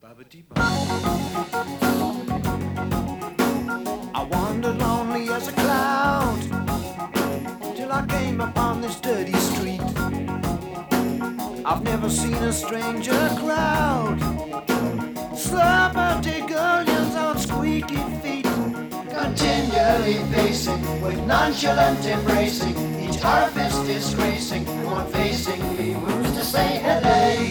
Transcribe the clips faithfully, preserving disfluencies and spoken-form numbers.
I wandered lonely as a cloud till I came upon this dirty street. I've never seen a stranger crowd, celebrity girls on squeaky feet, continually facing with nonchalant embracing, each harvest disgracing, one facing me moves to say hello.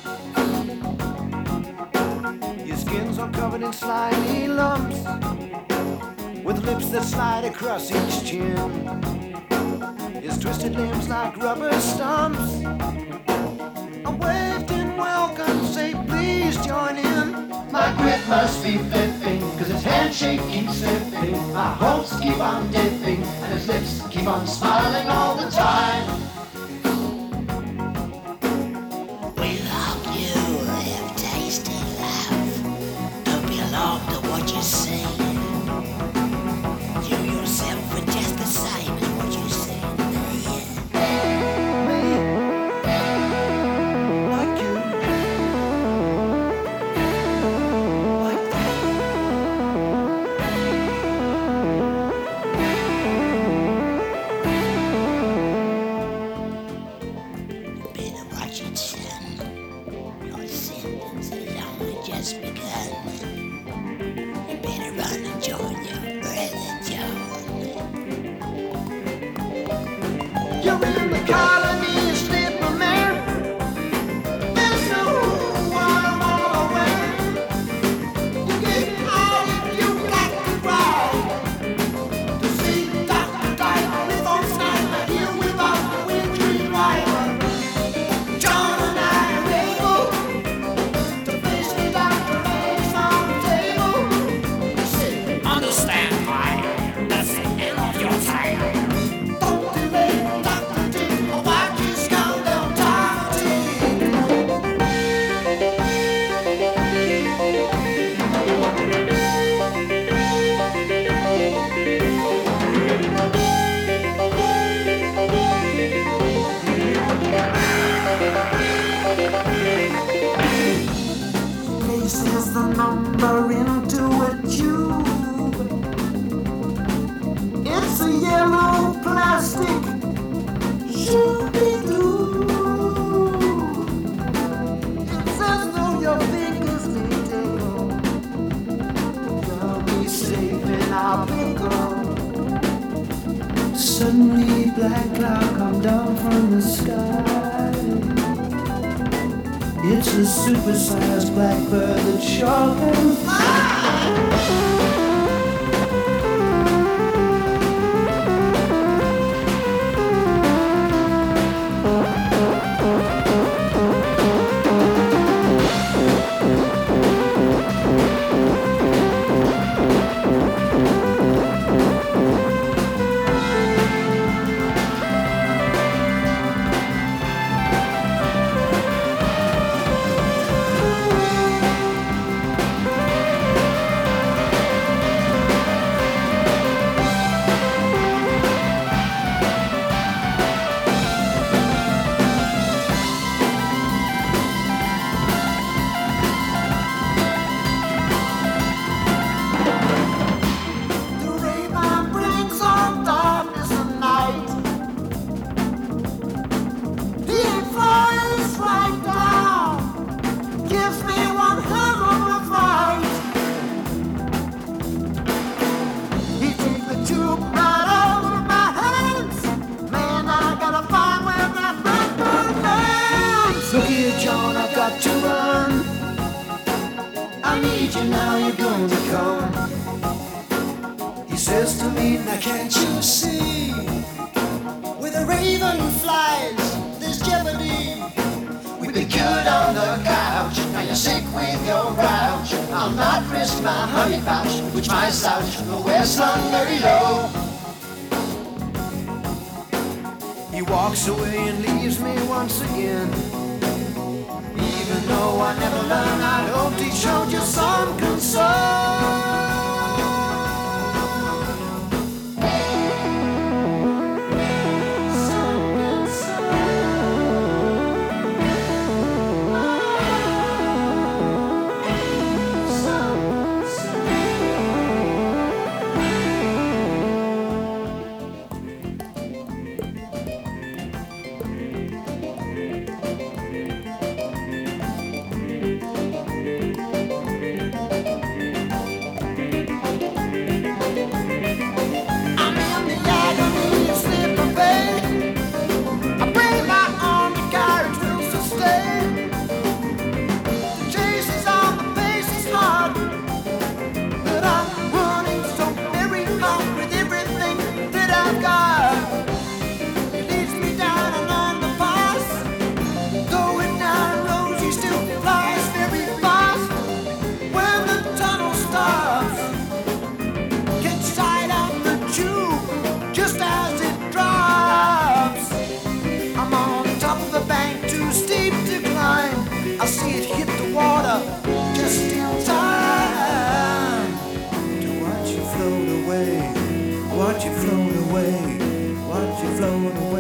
Your skins are covered in slimy lumps, with lips that slide across each chin. His twisted limbs like rubber stumps. I waved in welcome, say please join in. My grip must be flipping, cause his handshake keeps slipping. My hopes keep on dipping, and his lips keep on smiling all the time. We love you, have tasty love. Don't be alarmed at what you see. You yourself are just the same as what you see in me. Like you, like that. Better watch it, son. Your sentence has only just begun. You better run and join your brother John. You're in the colony, you slip my mare. There's no one away. You get out if you got to ride. To see Doctor Dyke with on Snyder, here without the wintry rider. John and I are able to face the doctor eggs on the table. Sit, Understand, my, that's the end of your tale. don't delay, Doctor Dick, or watch you scout down Doctor Dick. Places the number into a tube. It's a yellow plastic shooby-doo. It says though your fingers may tingle, you'll be safe in our pickle. Suddenly black cloud come down from the sky. It's a supersized blackbird that sure can fly. The raven brings on darkness and night. The flies right down, gives me one hell of a fight. He takes the tube right out of my hands. Man, I gotta find where that blackbird lands. Look here, John, I've got to run. I need you now, you're gonna come. He says to me, now can't you see? Where the raven flies, there's jeopardy. We've been cured on the couch, now you're sick with your grouch. I'll not risk my honey pouch, which my slouch will wear slung very low. He walks away and leaves me once again. Even though I never learned, I hoped he showed you some concern. Some concern. float